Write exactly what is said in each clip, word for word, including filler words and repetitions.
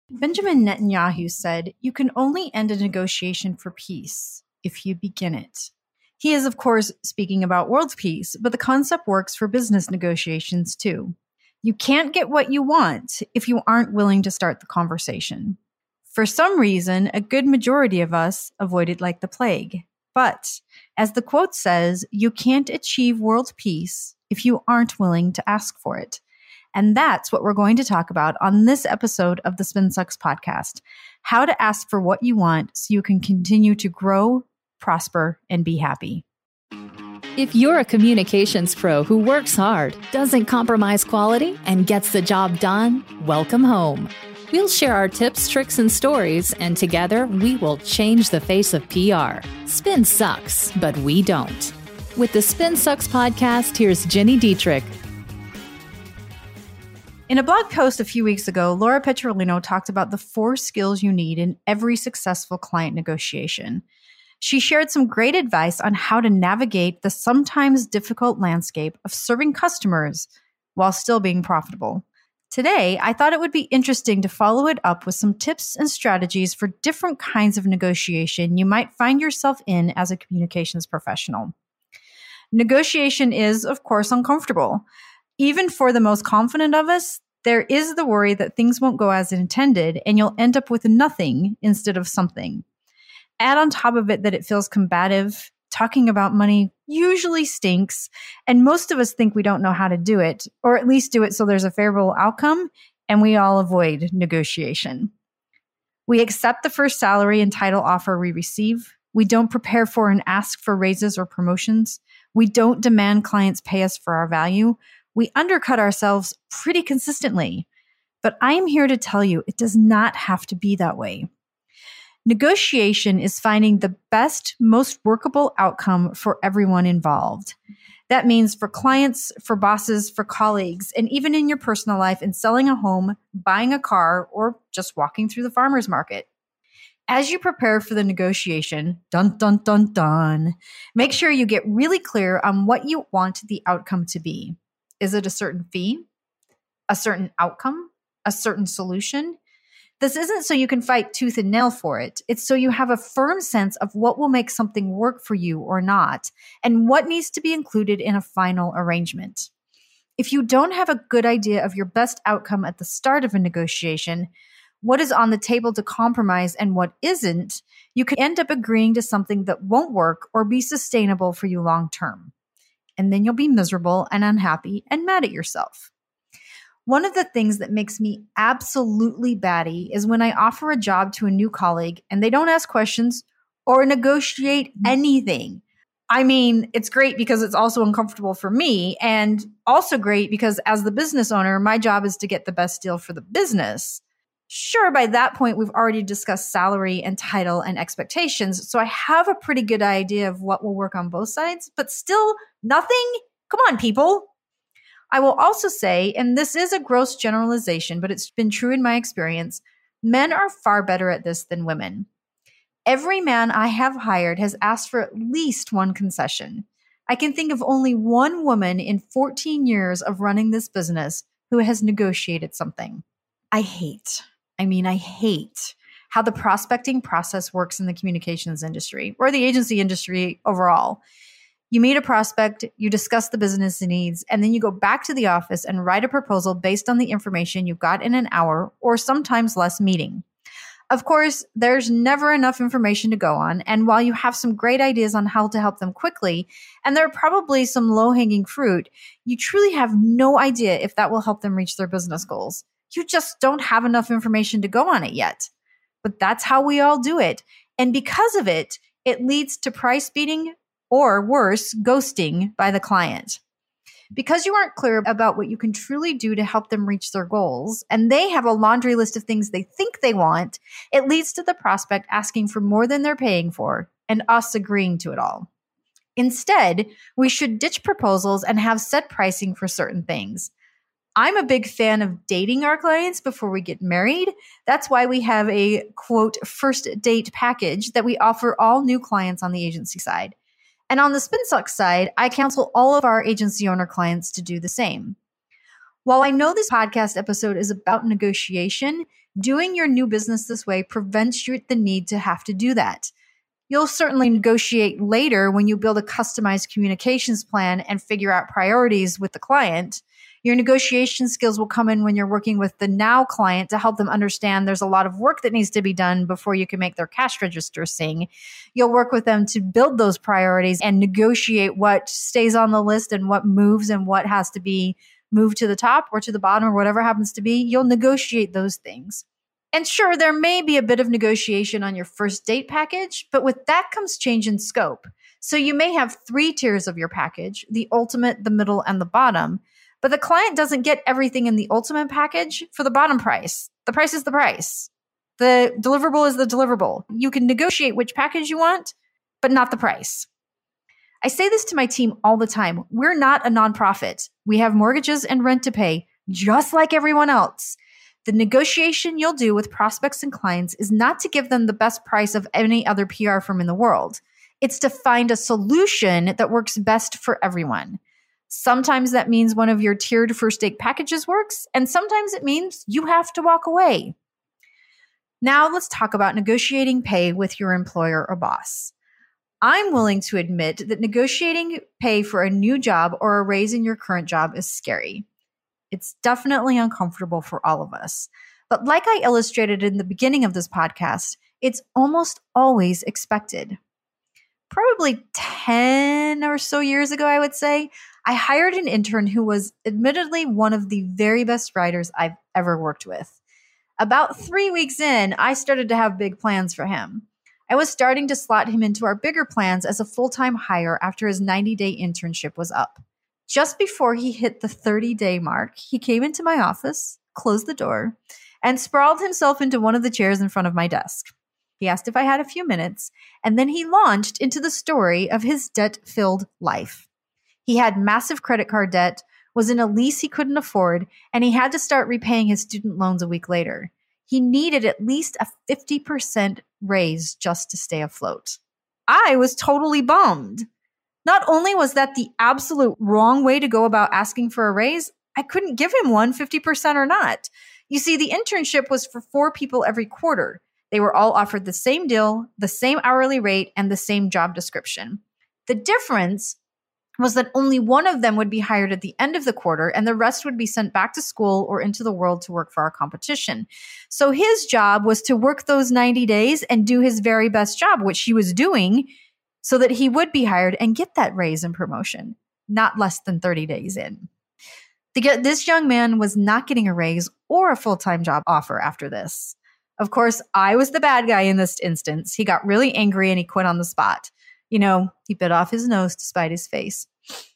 Benjamin Netanyahu said, "You can only end a negotiation for peace if you begin it." He is, of course, speaking about world peace, but the concept works for business negotiations too. You can't get what you want if you aren't willing to start the conversation. For some reason, a good majority of us avoid it like the plague. But, as the quote says, you can't achieve world peace if you aren't willing to ask for it. And that's what we're going to talk about on this episode of the Spin Sucks podcast. How to ask for what you want so you can continue to grow, prosper, and be happy. If you're a communications pro who works hard, doesn't compromise quality, and gets the job done, welcome home. We'll share our tips, tricks, and stories, and together we will change the face of P R. Spin sucks, but we don't. With the Spin Sucks podcast, here's Jenny Dietrich. In a blog post a few weeks ago, Laura Petrolino talked about the four skills you need in every successful client negotiation. She shared some great advice on how to navigate the sometimes difficult landscape of serving customers while still being profitable. Today, I thought it would be interesting to follow it up with some tips and strategies for different kinds of negotiation you might find yourself in as a communications professional. Negotiation is, of course, uncomfortable. Even for the most confident of us, there is the worry that things won't go as intended and you'll end up with nothing instead of something. Add on top of it that it feels combative, talking about money usually stinks, and most of us think we don't know how to do it, or at least do it so there's a favorable outcome, and we all avoid negotiation. We accept the first salary and title offer we receive. We don't prepare for and ask for raises or promotions. We don't demand clients pay us for our value. We undercut ourselves pretty consistently. But I am here to tell you it does not have to be that way. Negotiation is finding the best, most workable outcome for everyone involved. That means for clients, for bosses, for colleagues, and even in your personal life in selling a home, buying a car, or just walking through the farmer's market. As you prepare for the negotiation, dun, dun, dun, dun, make sure you get really clear on what you want the outcome to be. Is it a certain fee? A certain outcome? A certain solution? This isn't so you can fight tooth and nail for it. It's so you have a firm sense of what will make something work for you or not, and what needs to be included in a final arrangement. If you don't have a good idea of your best outcome at the start of a negotiation, what is on the table to compromise and what isn't, you could end up agreeing to something that won't work or be sustainable for you long term. And then you'll be miserable and unhappy and mad at yourself. One of the things that makes me absolutely batty is when I offer a job to a new colleague and they don't ask questions or negotiate anything. I mean, it's great because it's also uncomfortable for me, and also great because as the business owner, my job is to get the best deal for the business. Sure, by that point, we've already discussed salary and title and expectations, so I have a pretty good idea of what will work on both sides, but still nothing? Come on, people. I will also say, and this is a gross generalization, but it's been true in my experience, men are far better at this than women. Every man I have hired has asked for at least one concession. I can think of only one woman in fourteen years of running this business who has negotiated something. I hate, I mean, I hate how the prospecting process works in the communications industry or the agency industry overall. You meet a prospect, you discuss the business needs, and then you go back to the office and write a proposal based on the information you got in an hour or sometimes less meeting. Of course, there's never enough information to go on, and while you have some great ideas on how to help them quickly, and there are probably some low-hanging fruit, you truly have no idea if that will help them reach their business goals. You just don't have enough information to go on it yet. But that's how we all do it, and because of it, it leads to price beating, or worse, ghosting by the client. Because you aren't clear about what you can truly do to help them reach their goals, and they have a laundry list of things they think they want, it leads to the prospect asking for more than they're paying for, and us agreeing to it all. Instead, we should ditch proposals and have set pricing for certain things. I'm a big fan of dating our clients before we get married. That's why we have a, quote, first date package that we offer all new clients on the agency side. And on the Spin Sucks side, I counsel all of our agency owner clients to do the same. While I know this podcast episode is about negotiation, Doing your new business this way prevents you the need to have to do that. You'll certainly negotiate later when you build a customized communications plan and figure out priorities with the client. Your negotiation skills will come in when you're working with the now client to help them understand there's a lot of work that needs to be done before you can make their cash register sing. You'll work with them to build those priorities and negotiate what stays on the list and what moves and what has to be moved to the top or to the bottom or whatever happens to be. You'll negotiate those things. And sure, there may be a bit of negotiation on your first date package, but with that comes change in scope. So you may have three tiers of your package, the ultimate, the middle, and the bottom. But the client doesn't get everything in the ultimate package for the bottom price. The price is the price. The deliverable is the deliverable. You can negotiate which package you want, but not the price. I say this to my team all the time. We're not a nonprofit. We have mortgages and rent to pay, just like everyone else. The negotiation you'll do with prospects and clients is not to give them the best price of any other P R firm in the world. It's to find a solution that works best for everyone. Sometimes that means one of your tiered first date packages works, and sometimes it means you have to walk away. Now let's talk about negotiating pay with your employer or boss. I'm willing to admit that negotiating pay for a new job or a raise in your current job is scary. It's definitely uncomfortable for all of us. But like I illustrated in the beginning of this podcast, it's almost always expected. Probably ten or so years ago, I would say, I hired an intern who was admittedly one of the very best writers I've ever worked with. About three weeks in, I started to have big plans for him. I was starting to slot him into our bigger plans as a full-time hire after his ninety-day internship was up. Just before he hit the thirty-day mark, he came into my office, closed the door, and sprawled himself into one of the chairs in front of my desk. He asked if I had a few minutes, and then he launched into the story of his debt-filled life. He had massive credit card debt, was in a lease he couldn't afford, and he had to start repaying his student loans a week later. He needed at least a fifty percent raise just to stay afloat. I was totally bummed. Not only was that the absolute wrong way to go about asking for a raise, I couldn't give him one fifty percent or not. You see, the internship was for four people every quarter. They were all offered the same deal, the same hourly rate, and the same job description. The difference was that only one of them would be hired at the end of the quarter, and the rest would be sent back to school or into the world to work for our competition. So his job was to work those ninety days and do his very best job, which he was doing, so that he would be hired and get that raise and promotion, not less than thirty days in. The, this young man was not getting a raise or a full-time job offer after this. Of course, I was the bad guy in this instance. He got really angry and he quit on the spot. You know, he bit off his nose to spite his face.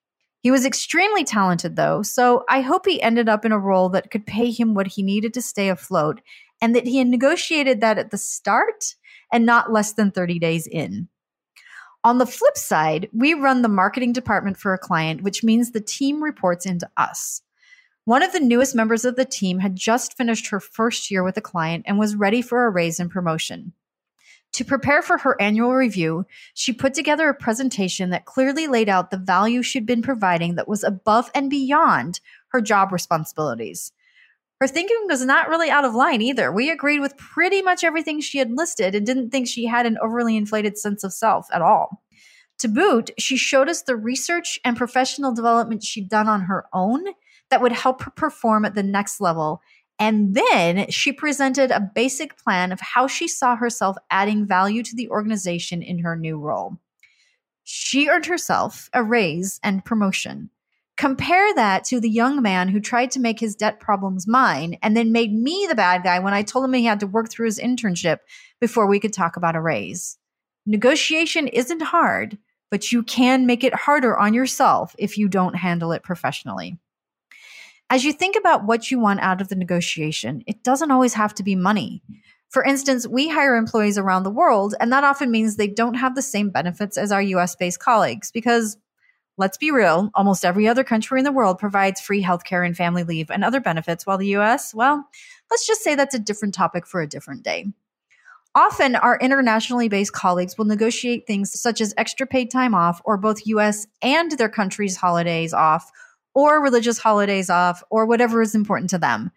He was extremely talented, though, so I hope he ended up in a role that could pay him what he needed to stay afloat, and that he had negotiated that at the start and not less than thirty days in. On the flip side, we run the marketing department for a client, which means the team reports into us. One of the newest members of the team had just finished her first year with a client and was ready for a raise and promotion. To prepare for her annual review, she put together a presentation that clearly laid out the value she'd been providing that was above and beyond her job responsibilities. Her thinking was not really out of line either. We agreed with pretty much everything she had listed and didn't think she had an overly inflated sense of self at all. To boot, she showed us the research and professional development she'd done on her own that would help her perform at the next level. And then she presented a basic plan of how she saw herself adding value to the organization in her new role. She earned herself a raise and promotion. Compare that to the young man who tried to make his debt problems mine and then made me the bad guy when I told him he had to work through his internship before we could talk about a raise. Negotiation isn't hard, but you can make it harder on yourself if you don't handle it professionally. As you think about what you want out of the negotiation, it doesn't always have to be money. For instance, we hire employees around the world, and that often means they don't have the same benefits as our U S-based colleagues because, let's be real, almost every other country in the world provides free healthcare and family leave and other benefits, while the U S, well, let's just say that's a different topic for a different day. Often, our internationally based colleagues will negotiate things such as extra paid time off or both U S and their country's holidays off, or religious holidays off, or whatever is important to them.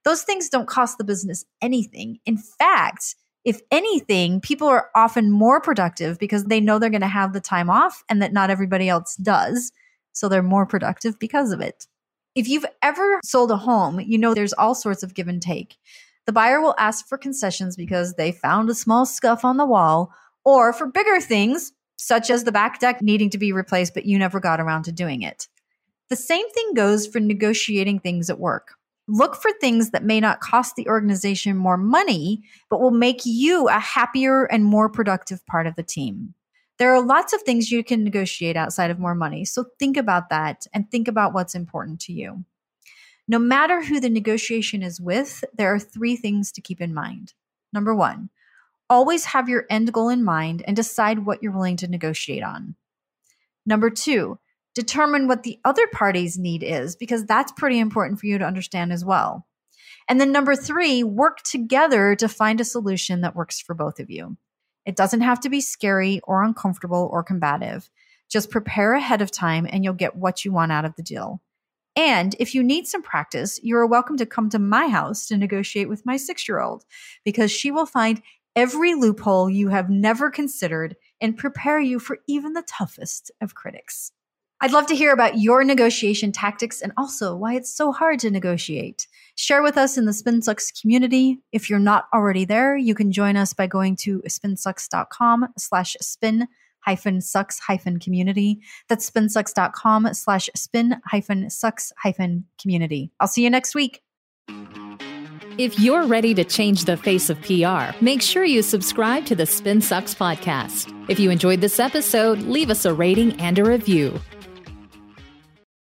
Those things don't cost the business anything. In fact, if anything, people are often more productive because they know they're going to have the time off and that not everybody else does. So they're more productive because of it. If you've ever sold a home, you know there's all sorts of give and take. The buyer will ask for concessions because they found a small scuff on the wall, or for bigger things, such as the back deck needing to be replaced, but you never got around to doing it. The same thing goes for negotiating things at work. Look for things that may not cost the organization more money, but will make you a happier and more productive part of the team. There are lots of things you can negotiate outside of more money, so think about that and think about what's important to you. No matter who the negotiation is with, there are three things to keep in mind. Number one, always have your end goal in mind and decide what you're willing to negotiate on. Number two, determine what the other party's need is, because that's pretty important for you to understand as well. And then number three, work together to find a solution that works for both of you. It doesn't have to be scary or uncomfortable or combative. Just prepare ahead of time and you'll get what you want out of the deal. And if you need some practice, you're welcome to come to my house to negotiate with my six-year-old, because she will find every loophole you have never considered and prepare you for even the toughest of critics. I'd love to hear about your negotiation tactics and also why it's so hard to negotiate. Share with us in the SpinSucks community. If you're not already there, you can join us by going to spinsucks.com slash spin hyphen sucks hyphen community. That's spinsucks.com slash spin hyphen sucks hyphen community. I'll see you next week. If you're ready to change the face of P R, make sure you subscribe to the SpinSucks podcast. If you enjoyed this episode, leave us a rating and a review.